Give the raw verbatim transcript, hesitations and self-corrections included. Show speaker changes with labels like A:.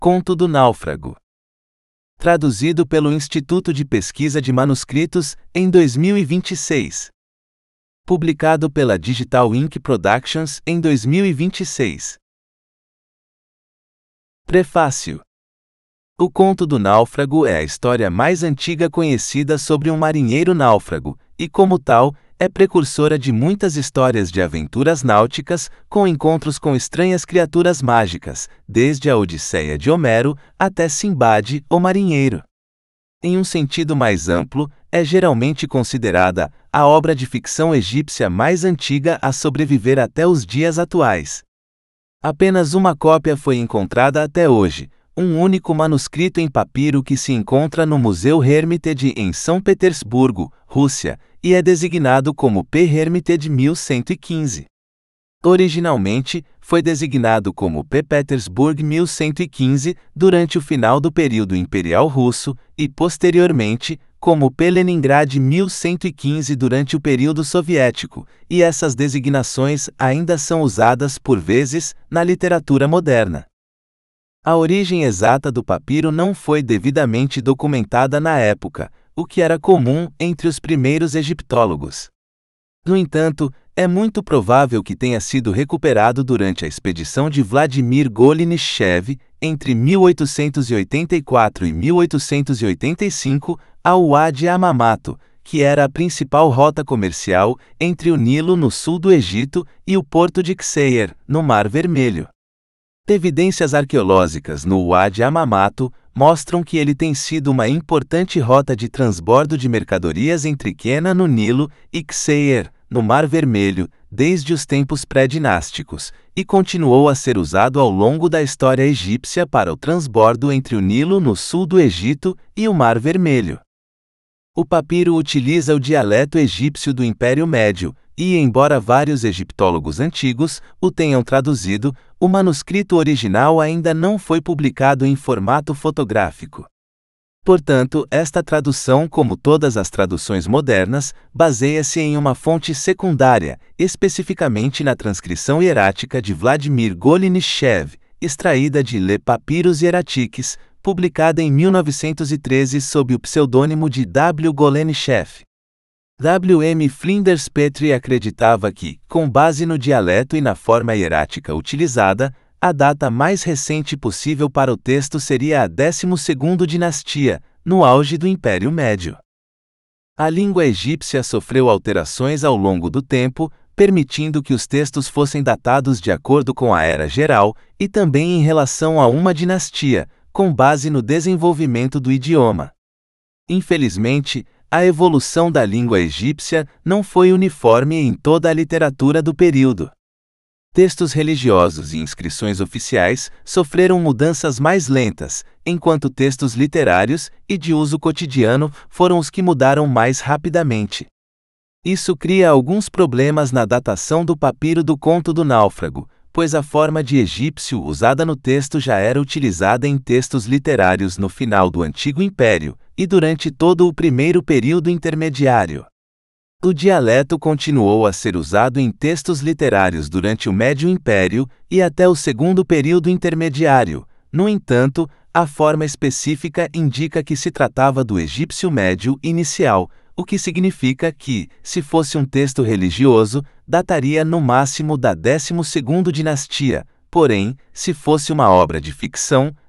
A: Conto do Náufrago. Traduzido pelo Instituto de Pesquisa de Manuscritos, em dois mil e vinte e seis. Publicado pela Digital Ink Productions, em dois mil e vinte e seis. Prefácio. O Conto do Náufrago é a história mais antiga conhecida sobre um marinheiro náufrago, e como tal, é precursora de muitas histórias de aventuras náuticas, com encontros com estranhas criaturas mágicas, desde a Odisseia de Homero até Simbade, o marinheiro. Em um sentido mais amplo, é geralmente considerada a obra de ficção egípcia mais antiga a sobreviver até os dias atuais. Apenas uma cópia foi encontrada até hoje, um único manuscrito em papiro que se encontra no Museu Hermitage em São Petersburgo, Rússia, e é designado como P. Hermitage mil cento e quinze. Originalmente, foi designado como P. Petersburg mil cento e quinze durante o final do período imperial russo e, posteriormente, como P. Leningrad mil cento e quinze durante o período soviético, e essas designações ainda são usadas por vezes na literatura moderna. A origem exata do papiro não foi devidamente documentada na época, o que era comum entre os primeiros egiptólogos. No entanto, é muito provável que tenha sido recuperado durante a expedição de Vladimir Golenishev, entre mil oitocentos e oitenta e quatro e mil oitocentos e oitenta e cinco, ao Wadi Amamato, que era a principal rota comercial entre o Nilo no sul do Egito e o porto de Ksheir, no Mar Vermelho. Evidências arqueológicas no Wadi Amamato mostram que ele tem sido uma importante rota de transbordo de mercadorias entre Quena, no Nilo, e Ksheir, no Mar Vermelho, desde os tempos pré-dinásticos, e continuou a ser usado ao longo da história egípcia para o transbordo entre o Nilo no sul do Egito e o Mar Vermelho. O papiro utiliza o dialeto egípcio do Império Médio, e, embora vários egiptólogos antigos o tenham traduzido, o manuscrito original ainda não foi publicado em formato fotográfico. Portanto, esta tradução, como todas as traduções modernas, baseia-se em uma fonte secundária, especificamente na transcrição hierática de Vladimir Golenishev, extraída de Le Papyrus Hieratique, publicada em mil novecentos e treze sob o pseudônimo de W. Golenishev. W M Flinders Petrie acreditava que, com base no dialeto e na forma hierática utilizada, a data mais recente possível para o texto seria a décima segunda dinastia, no auge do Império Médio. A língua egípcia sofreu alterações ao longo do tempo, permitindo que os textos fossem datados de acordo com a era geral e também em relação a uma dinastia, com base no desenvolvimento do idioma. Infelizmente, a evolução da língua egípcia não foi uniforme em toda a literatura do período. Textos religiosos e inscrições oficiais sofreram mudanças mais lentas, enquanto textos literários e de uso cotidiano foram os que mudaram mais rapidamente. Isso cria alguns problemas na datação do papiro do Conto do Náufrago, pois a forma de egípcio usada no texto já era utilizada em textos literários no final do Antigo Império e durante todo o primeiro período intermediário. O dialeto continuou a ser usado em textos literários durante o Médio Império e até o segundo período intermediário. No entanto, a forma específica indica que se tratava do egípcio médio inicial, o que significa que, se fosse um texto religioso, dataria no máximo da décima segunda dinastia, porém, se fosse uma obra de ficção,